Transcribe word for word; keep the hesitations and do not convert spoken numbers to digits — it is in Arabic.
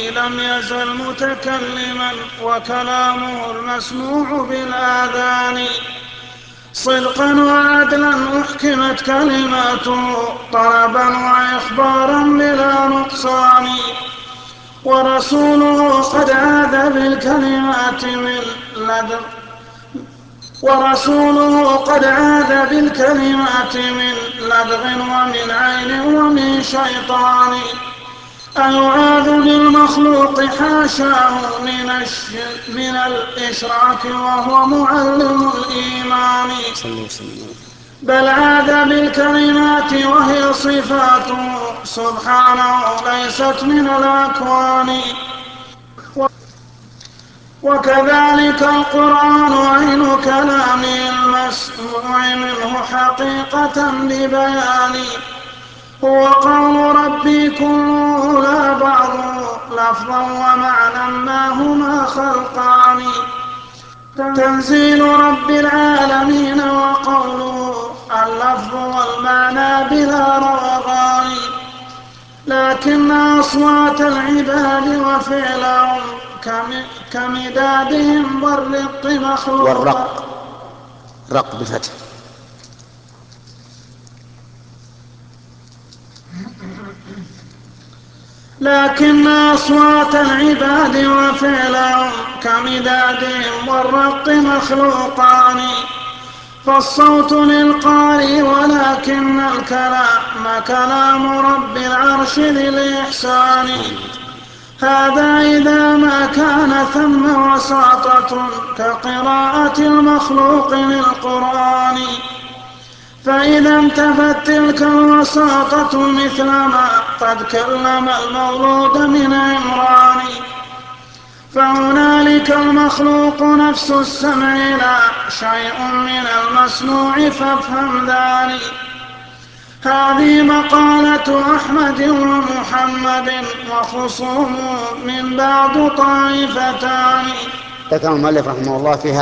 لم يزل متكلما وكلامه المسموع بالآذان صدقا وعدلا أحكمت كلماته طلبا وإخبارا بلا نقصان ورسوله قد عاد بالكلمات من لدغ ورسوله قد عاد بالكلمات من لدغ ومن عين ومن شيطان أيعاذ بالمخلوق حاشاه من, من الإشراك وهو معلم الإيمان بل عاد بالكلمات وهي صفاته سبحانه ليست من الأكوان وكذلك القرآن عين كلام المسموع منه حقيقة ببيان هو قول ربي كله لا بعض لفظا ومعنى ما هما خلقان تنزيل رب العالمين وقوله اللفظ والمعنى بلا روغان لكن أصوات العباد وفعلهم كمدادهم والرق مخلوق والرق رق بالفتح لكن أصوات العباد وفعلهم كمدادهم والرق مخلوقان فالصوت للقارئ ولكن الكلام كلام رب العرش ذي الإحسان هذا إذا ما كان ثم وساطة كقراءة المخلوق للقرآن فإذا انتفت تلك الوساطة مثلما قد كلم المولود من عمران فهنالك المخلوق نفس السمع لا شيء من المسموع فافهم ذلك هذه مقالة أحمد ومحمد وخصوم من بعض طائفتان. ذكر المؤلف رحمه الله فيها